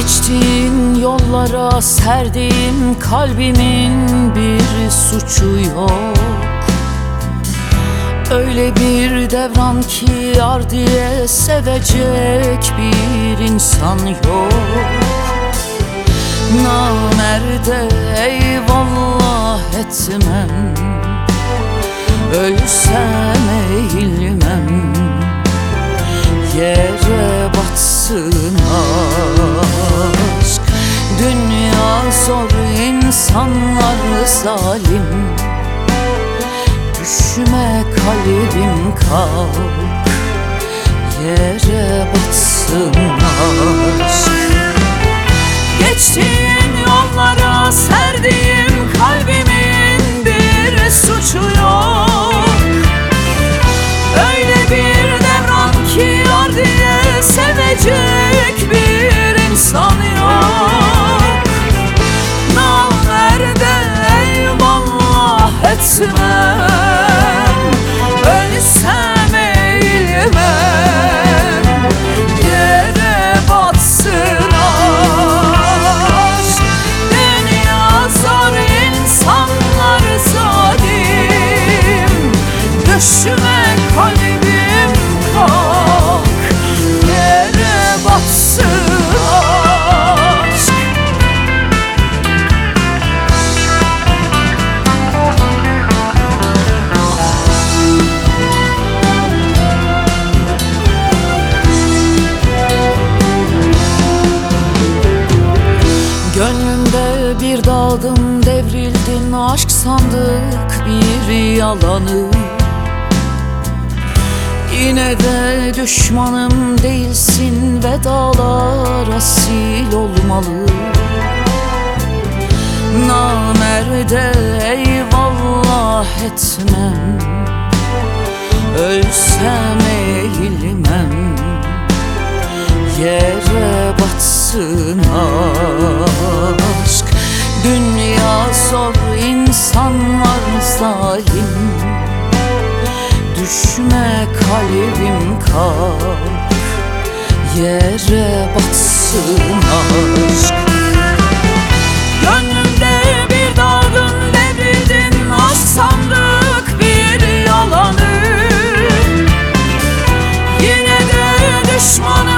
Geçtiğin yollara serdiğim kalbimin bir suçu yok. Öyle bir devran ki yar diye sevecek bir insan yok. Namerde eyvallah etmem, ölsem eğilmem, yere batsın aşk. Dünya zor, insanlar zalim, düşme kalbim kalk, yere batsın aşk. Geçtiğin yollara serdiğim kalbimin bir suçu yok. Öyle bir devran ki yar diye sevecek bir insan yok. Namerde eyvallah etmem, ölsem eğilmem, yere batsın aşk. Dünya zor, insanlar zalim, düşme kalbim kalk, yere batsın aşk. Gönlümde bir daldın, devrildin, aşk sandık bir yalanı. Yine de düşmanım değilsin, vedalar asil olmalı. Namerde eyvallah etmem, ölsem eğilmem, yere batsın aşk. Dünya zor, insanlar zalim, düşme kalbim kalk, yere batsın aşk. Gönlümde bir daldın, devrildin, aşk sandık bir yalanı. Yine de düşmanım